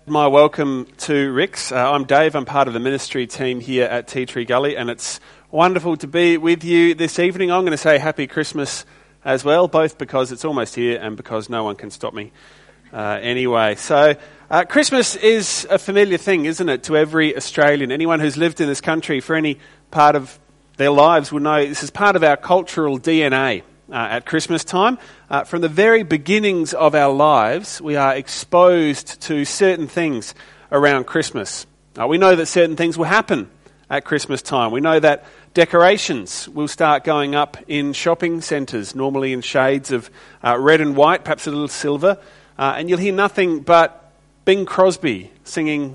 My welcome to Rick's. I'm Dave. I'm part of the ministry team here at Tea Tree Gully, and it's wonderful to be with you this evening. I'm going to say Happy Christmas as well, both because it's almost here and because no one can stop me anyway. So Christmas is a familiar thing, isn't it, to every Australian? Anyone who's lived in this country for any part of their lives will know this is part of our cultural DNA. At Christmas time, from the very beginnings of our lives, we are exposed to certain things around Christmas. We know that certain things will happen at Christmas time. We know that decorations will start going up in shopping centres, normally in shades of red and white, perhaps a little silver, and you'll hear nothing but Bing Crosby singing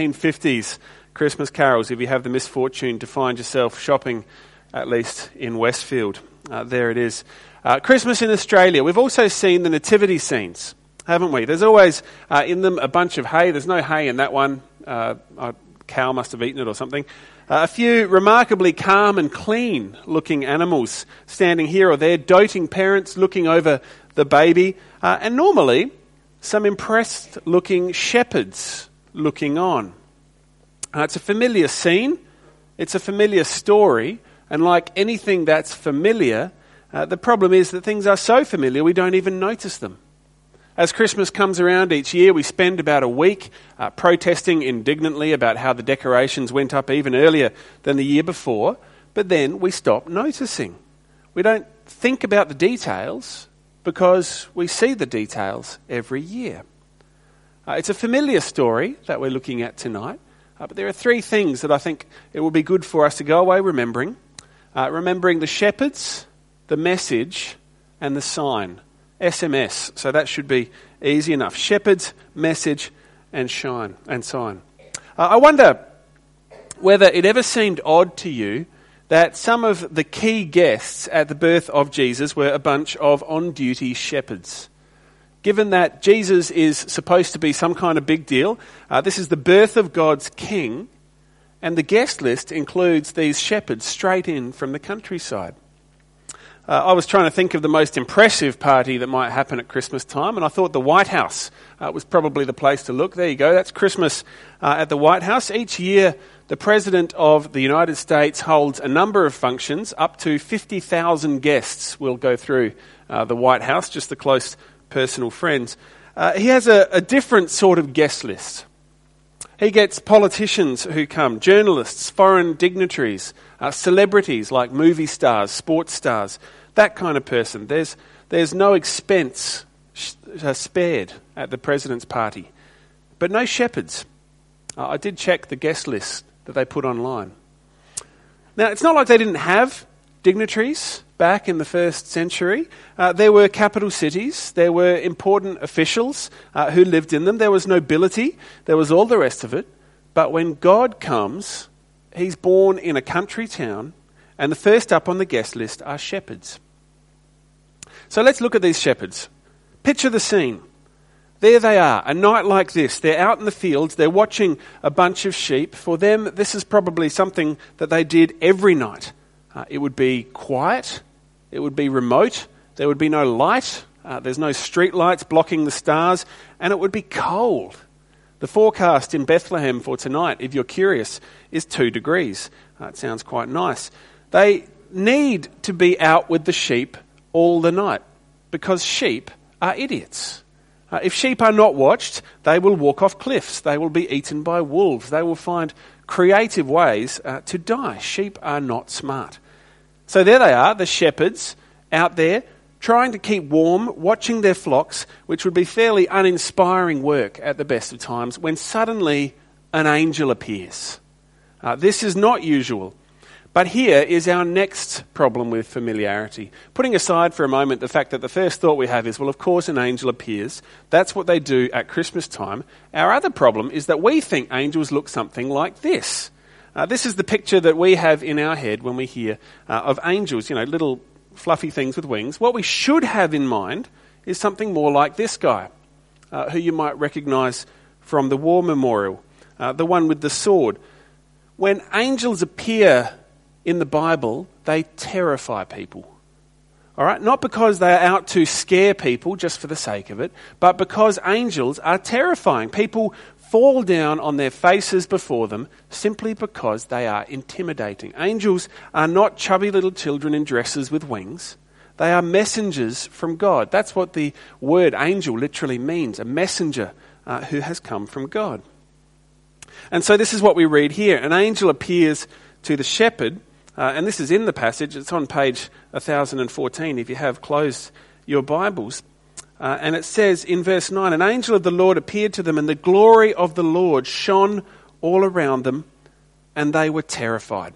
1950s Christmas carols if you have the misfortune to find yourself shopping, at least in Westfield. There it is. Christmas in Australia. We've also seen the nativity scenes, haven't we? There's always in them a bunch of hay. There's no hay in that one. A cow must have eaten it or something. A few remarkably calm and clean looking animals standing here or there, doting parents looking over the baby, and normally some impressed looking shepherds looking on. It's a familiar scene. It's a familiar story. And like anything that's familiar, the problem is that things are so familiar we don't even notice them. As Christmas comes around each year, we spend about a week protesting indignantly about how the decorations went up even earlier than the year before, but then we stop noticing. We don't think about the details because we see the details every year. It's a familiar story that we're looking at tonight, but there are three things that I think it will be good for us to go away remembering. Remembering the shepherds, the message, and the sign. SMS. So that should be easy enough. Shepherds, message, and sign. I wonder whether it ever seemed odd to you that some of the key guests at the birth of Jesus were a bunch of on-duty shepherds. Given that Jesus is supposed to be some kind of big deal, this is the birth of God's King, and the guest list includes these shepherds straight in from the countryside. I was trying to think of the most impressive party that might happen at Christmas time, and I thought the White House was probably the place to look. There you go, that's Christmas at the White House. Each year, the President of the United States holds a number of functions. Up to 50,000 guests will go through the White House, just the close personal friends. He has a different sort of guest list. He gets politicians who come, journalists, foreign dignitaries, celebrities like movie stars, sports stars, that kind of person. There's no expense spared at the president's party. But no shepherds. I did check the guest list that they put online. Now, it's not like they didn't have dignitaries back in the first century. There were capital cities, there were important officials who lived in them, there was nobility, there was all the rest of it. But when God comes, he's born in a country town, and the first up on the guest list are shepherds. So let's look at these shepherds. Picture the scene. There they are, a night like this. They're out in the fields, they're watching a bunch of sheep. For them, this is probably something that they did every night. It would be quiet, it would be remote, there would be no light, there's no street lights blocking the stars, and it would be cold. The forecast in Bethlehem for tonight, if you're curious, is 2 degrees. It sounds quite nice. They need to be out with the sheep all the night, because sheep are idiots. If sheep are not watched, they will walk off cliffs, they will be eaten by wolves, they will find creative ways to die. Sheep are not smart. So there they are, the shepherds, out there, trying to keep warm, watching their flocks, which would be fairly uninspiring work at the best of times, when suddenly an angel appears. This is not usual. But here is our next problem with familiarity. Putting aside for a moment the fact that the first thought we have is, well, of course an angel appears. That's what they do at Christmas time. Our other problem is that we think angels look something like this. This is the picture that we have in our head when we hear of angels, little fluffy things with wings. What we should have in mind is something more like this guy, who you might recognise from the war memorial, the one with the sword. When angels appear in the Bible, they terrify people. All right? Not because they are out to scare people just for the sake of it, but because angels are terrifying. People fall down on their faces before them simply because they are intimidating. Angels are not chubby little children in dresses with wings. They are messengers from God. That's what the word angel literally means, a messenger who has come from God. And so this is what we read here. An angel appears to the shepherd, and this is in the passage. It's on page 1014 if you have closed your Bibles. And it says in verse 9, an angel of the Lord appeared to them, and the glory of the Lord shone all around them, and they were terrified.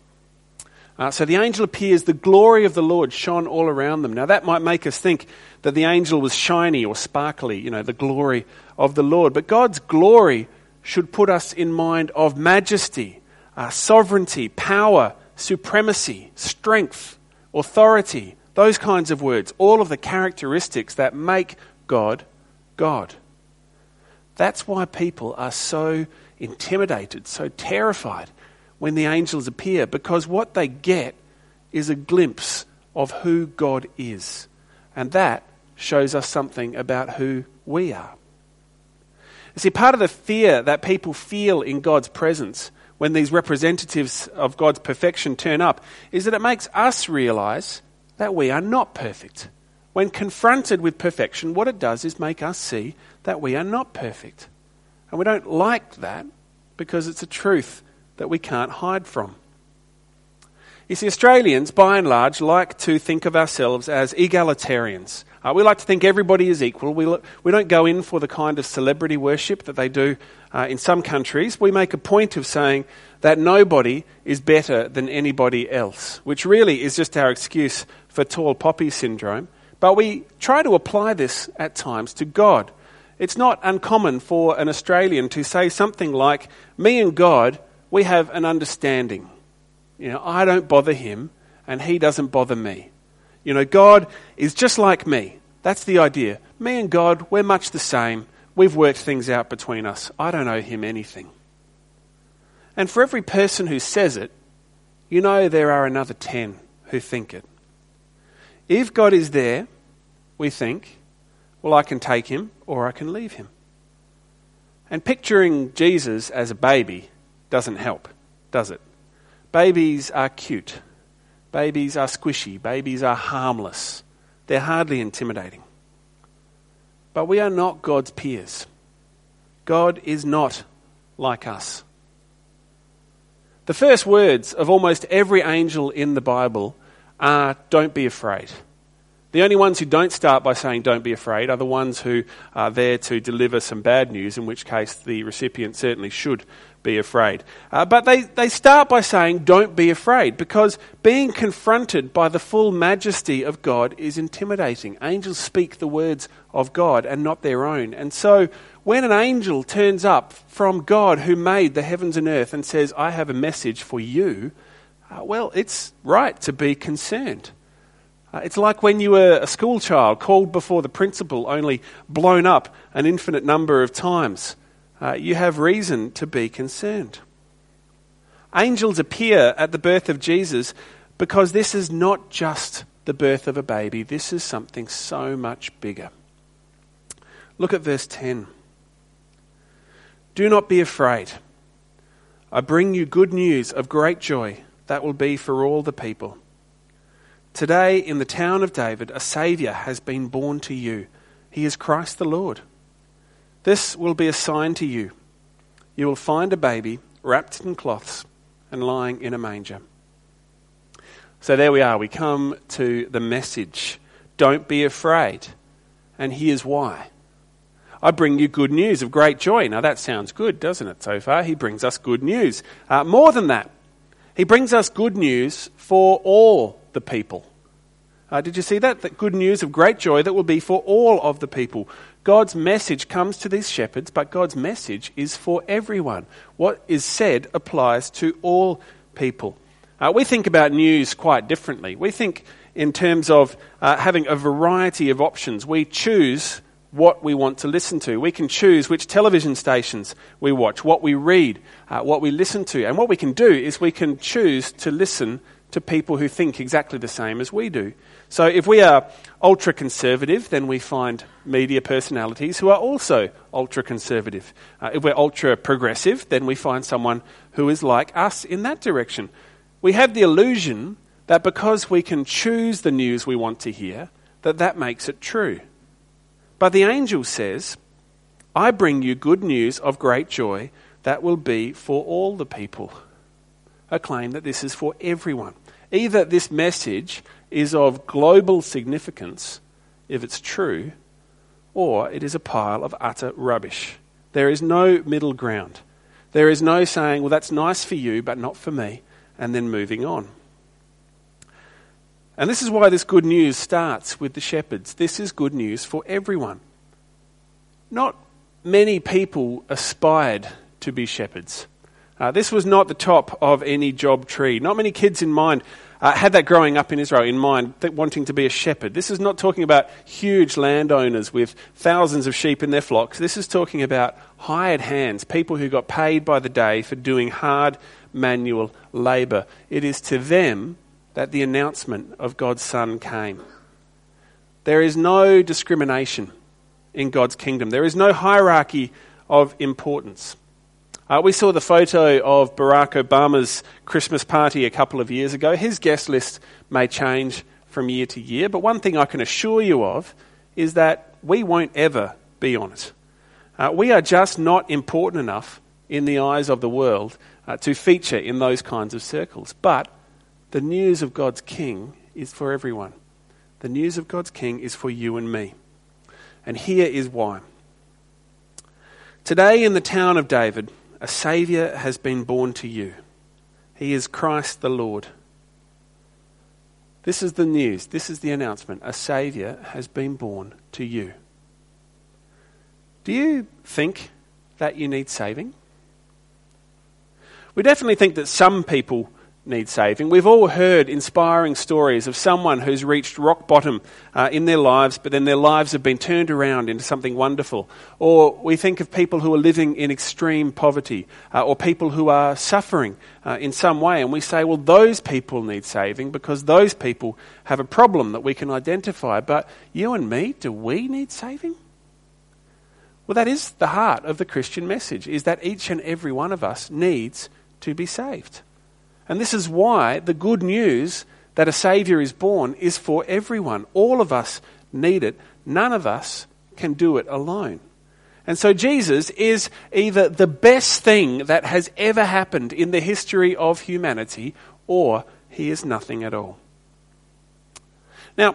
So the angel appears, the glory of the Lord shone all around them. Now that might make us think that the angel was shiny or sparkly, the glory of the Lord. But God's glory should put us in mind of majesty, sovereignty, power, supremacy, strength, authority, those kinds of words, all of the characteristics that make God, God. That's why people are so intimidated, so terrified when the angels appear, because what they get is a glimpse of who God is. And that shows us something about who we are. You see, part of the fear that people feel in God's presence when these representatives of God's perfection turn up is that it makes us realize that we are not perfect. When confronted with perfection, what it does is make us see that we are not perfect. And we don't like that because it's a truth that we can't hide from. You see, Australians, by and large, like to think of ourselves as egalitarians. We like to think everybody is equal. We don't go in for the kind of celebrity worship that they do in some countries. We make a point of saying that nobody is better than anybody else, which really is just our excuse for tall poppy syndrome. But we try to apply this at times to God. It's not uncommon for an Australian to say something like, me and God, we have an understanding. I don't bother him and he doesn't bother me. God is just like me. That's the idea. Me and God, we're much the same. We've worked things out between us. I don't owe him anything. And for every person who says it, there are another 10 who think it. If God is there, we think, well, I can take him or I can leave him. And picturing Jesus as a baby doesn't help, does it? Babies are cute. Babies are squishy. Babies are harmless. They're hardly intimidating. But we are not God's peers. God is not like us. The first words of almost every angel in the Bible are, don't be afraid. The only ones who don't start by saying don't be afraid are the ones who are there to deliver some bad news, in which case the recipient certainly should be afraid. But they start by saying don't be afraid, because being confronted by the full majesty of God is intimidating. Angels speak the words of God and not their own. And so when an angel turns up from God who made the heavens and earth and says, I have a message for you, well, it's right to be concerned. It's like when you were a school child called before the principal, only blown up an infinite number of times. You have reason to be concerned. Angels appear at the birth of Jesus because this is not just the birth of a baby. This is something so much bigger. Look at verse 10. Do not be afraid. I bring you good news of great joy that will be for all the people. Today in the town of David, a Saviour has been born to you. He is Christ the Lord. This will be a sign to you. You will find a baby wrapped in cloths and lying in a manger. So there we are. We come to the message. Don't be afraid. And here's why. I bring you good news of great joy. Now that sounds good, doesn't it, so far? He brings us good news. More than that, he brings us good news for all the people. Did you see that? That good news of great joy that will be for all of the people. God's message comes to these shepherds, but God's message is for everyone. What is said applies to all people. We think about news quite differently. We think in terms of having a variety of options. We choose what we want to listen to. We can choose which television stations we watch, what we read, what we listen to. And what we can do is we can choose to listen to people who think exactly the same as we do. So if we are ultra-conservative, then we find media personalities who are also ultra-conservative. If we're ultra-progressive, then we find someone who is like us in that direction. We have the illusion that because we can choose the news we want to hear, that makes it true. But the angel says, I bring you good news of great joy that will be for all the people. A claim that this is for everyone. Either this message is of global significance, if it's true, or it is a pile of utter rubbish. There is no middle ground. There is no saying, well, that's nice for you, but not for me, and then moving on. And this is why this good news starts with the shepherds. This is good news for everyone. Not many people aspired to be shepherds. This was not the top of any job tree. Not many kids in mind had that growing up in Israel in mind, wanting to be a shepherd. This is not talking about huge landowners with thousands of sheep in their flocks. This is talking about hired hands, people who got paid by the day for doing hard manual labour. It is to them that the announcement of God's Son came. There is no discrimination in God's kingdom. There is no hierarchy of importance. We saw the photo of Barack Obama's Christmas party a couple of years ago. His guest list may change from year to year, but one thing I can assure you of is that we won't ever be on it. We are just not important enough in the eyes of the world to feature in those kinds of circles. But the news of God's King is for everyone. The news of God's King is for you and me. And here is why. Today in the town of David, a Saviour has been born to you. He is Christ the Lord. This is the news. This is the announcement. A Saviour has been born to you. Do you think that you need saving? We definitely think that some people need saving. We've all heard inspiring stories of someone who's reached rock bottom in their lives, but then their lives have been turned around into something wonderful. Or we think of people who are living in extreme poverty, or people who are suffering in some way, and we say, well, those people need saving because those people have a problem that we can identify. But you and me, do we need saving? Well, that is the heart of the Christian message, is that each and every one of us needs to be saved. And this is why the good news that a Saviour is born is for everyone. All of us need it. None of us can do it alone. And so Jesus is either the best thing that has ever happened in the history of humanity, or he is nothing at all. Now,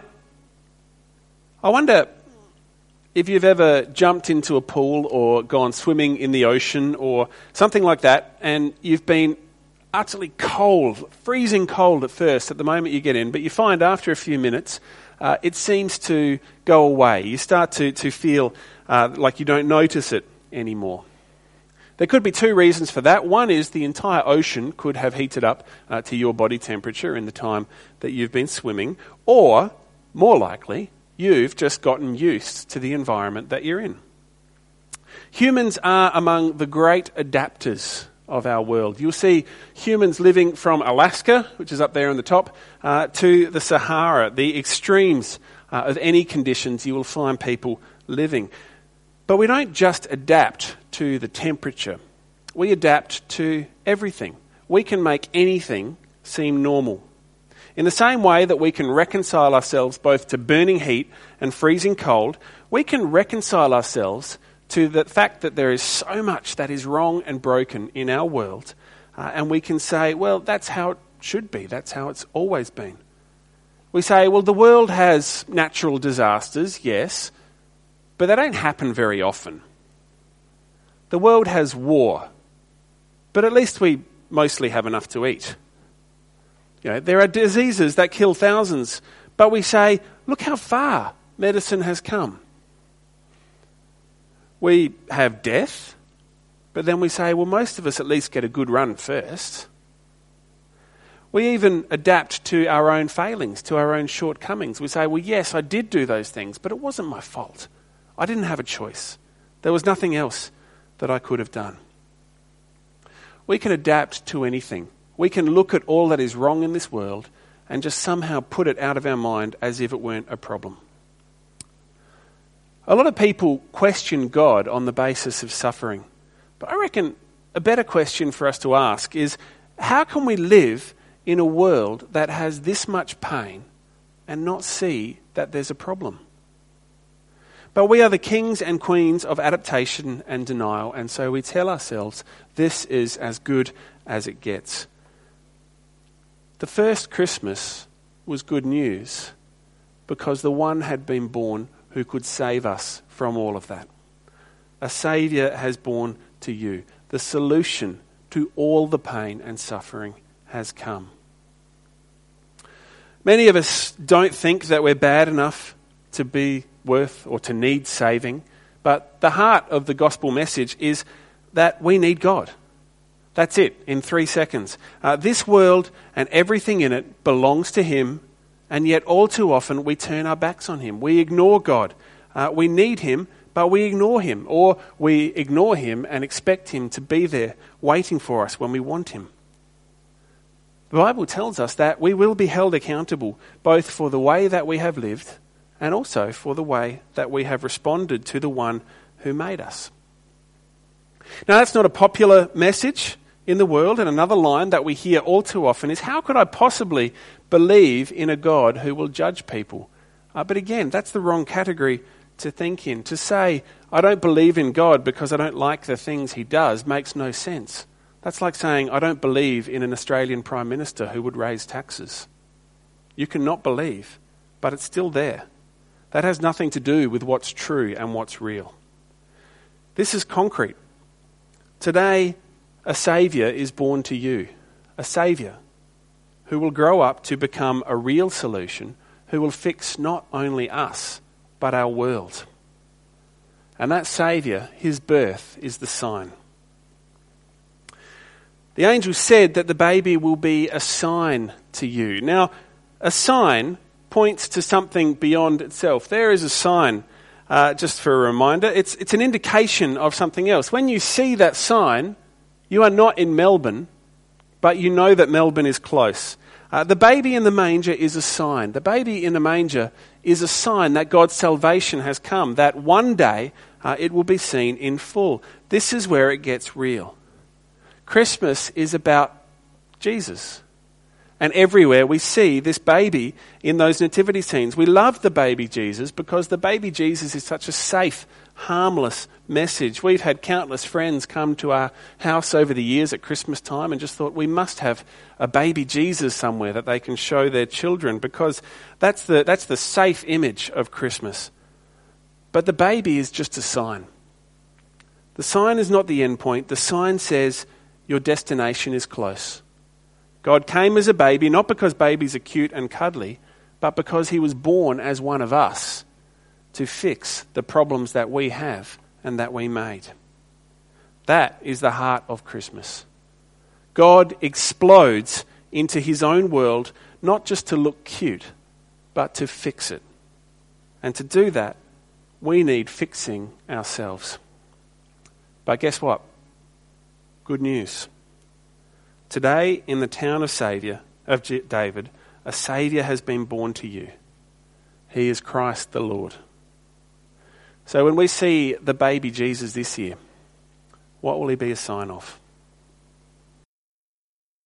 I wonder if you've ever jumped into a pool or gone swimming in the ocean or something like that, and you've been utterly cold, freezing cold at first at the moment you get in, but you find after a few minutes it seems to go away. You start to feel like you don't notice it anymore. There could be two reasons for that. One is the entire ocean could have heated up to your body temperature in the time that you've been swimming, or, more likely, you've just gotten used to the environment that you're in. Humans are among the great adapters of our world. You'll see humans living from Alaska, which is up there on the top, to the Sahara, the extremes of any conditions you will find people living. But we don't just adapt to the temperature. We adapt to everything. We can make anything seem normal. In the same way that we can reconcile ourselves both to burning heat and freezing cold, we can reconcile ourselves to the fact that there is so much that is wrong and broken in our world. And we can say, well, that's how it should be. That's how it's always been. We say, well, the world has natural disasters, yes, but they don't happen very often. The world has war, but at least we mostly have enough to eat. You know, there are diseases that kill thousands, but we say, look how far medicine has come. We have death, but then we say, well, most of us at least get a good run first. We even adapt to our own failings, to our own shortcomings. We say, well, yes, I did do those things, but it wasn't my fault. I didn't have a choice. There was nothing else that I could have done. We can adapt to anything. we can look at all that is wrong in this world and just somehow put it out of our mind as if it weren't a problem. A lot of people question God on the basis of suffering. But I reckon a better question for us to ask is, how can we live in a world that has this much pain and not see that there's a problem? But we are the kings and queens of adaptation and denial, and so we tell ourselves this is as good as it gets. The first Christmas was good news because the one had been born who could save us from all of that. A Saviour has born to you. The solution to all the pain and suffering has come. Many of us don't think that we're bad enough to be worth or to need saving, but the heart of the gospel message is that we need God. That's it, in 3 seconds. This world and everything in it belongs to Him, and yet all too often we turn our backs on Him. We ignore God. We need Him, but we ignore Him, or we ignore Him and expect Him to be there waiting for us when we want Him. The Bible tells us that we will be held accountable both for the way that we have lived and also for the way that we have responded to the one who made us. Now, that's not a popular message in the world, and another line that we hear all too often is, how could I possibly believe in a God who will judge people? But again, that's the wrong category to think in. To say, I don't believe in God because I don't like the things He does makes no sense. That's like saying, I don't believe in an Australian Prime Minister who would raise taxes. You can not believe, but it's still there. That has nothing to do with what's true and what's real. This is concrete. Today, a Saviour is born to you. A Saviour who will grow up to become a real solution, who will fix not only us, but our world. And that Saviour, His birth, is the sign. The angel said that the baby will be a sign to you. Now, a sign points to something beyond itself. There is a sign, just for a reminder. It's an indication of something else. When you see that sign, you are not in Melbourne, but you know that Melbourne is close. The baby in the manger is a sign. The baby in the manger is a sign that God's salvation has come, that one day it will be seen in full. This is where it gets real. Christmas is about Jesus. And everywhere we see this baby in those nativity scenes. We love the baby Jesus because the baby Jesus is such a safe, harmless message. We've had countless friends come to our house over the years at Christmas time and just thought we must have a baby Jesus somewhere that they can show their children, because that's the safe image of Christmas. But the baby is just a sign. The sign is not the end point. The sign says your destination is close. God came as a baby, not because babies are cute and cuddly, but because He was born as one of us to fix the problems that we have and that we made. That is the heart of Christmas. God explodes into His own world, not just to look cute, but to fix it. And to do that, we need fixing ourselves. But guess what? Good news. Today, in the town of David, a Saviour has been born to you. He is Christ the Lord. So when we see the baby Jesus this year, what will He be a sign of?